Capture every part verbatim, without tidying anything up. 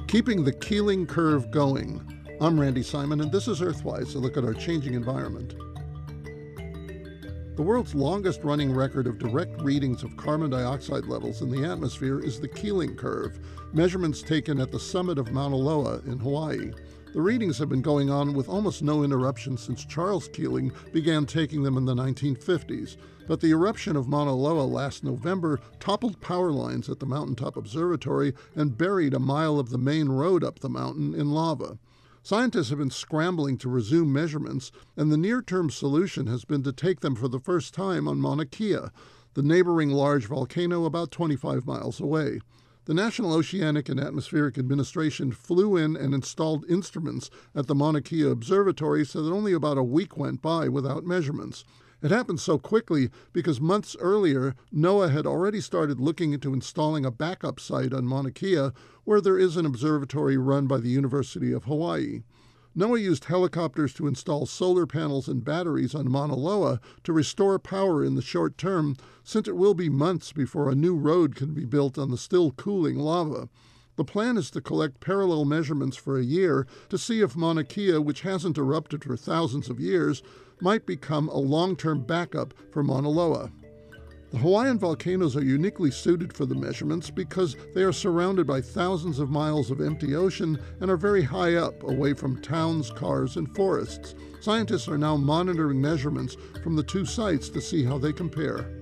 Keeping the Keeling Curve Going. I'm Randy Simon, and this is Earthwise, a look at our changing environment. The world's longest-running record of direct readings of carbon dioxide levels in the atmosphere is the Keeling Curve, measurements taken at the summit of Mauna Loa in Hawaii. The readings have been going on with almost no interruption since Charles Keeling began taking them in the nineteen fifties. But the eruption of Mauna Loa last November toppled power lines at the Mountaintop Observatory and buried a mile of the main road up the mountain in lava. Scientists have been scrambling to resume measurements, and the near-term solution has been to take them for the first time on Mauna Kea, the neighboring large volcano about twenty-five miles away. The National Oceanic and Atmospheric Administration flew in and installed instruments at the Mauna Kea Observatory so that only about a week went by without measurements. It happened so quickly because months earlier, NOAA had already started looking into installing a backup site on Mauna Kea, where there is an observatory run by the University of Hawaii. NOAA used helicopters to install solar panels and batteries on Mauna Loa to restore power in the short term, since it will be months before a new road can be built on the still cooling lava. The plan is to collect parallel measurements for a year to see if Mauna Kea, which hasn't erupted for thousands of years, might become a long-term backup for Mauna Loa. The Hawaiian volcanoes are uniquely suited for the measurements because they are surrounded by thousands of miles of empty ocean and are very high up, away from towns, cars, and forests. Scientists are now monitoring measurements from the two sites to see how they compare.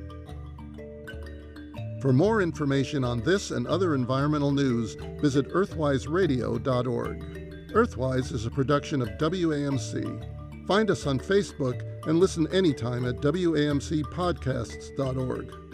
For more information on this and other environmental news, visit earthwise radio dot org. Earthwise is a production of W A M C. Find us on Facebook and listen anytime at W A M C podcasts dot org.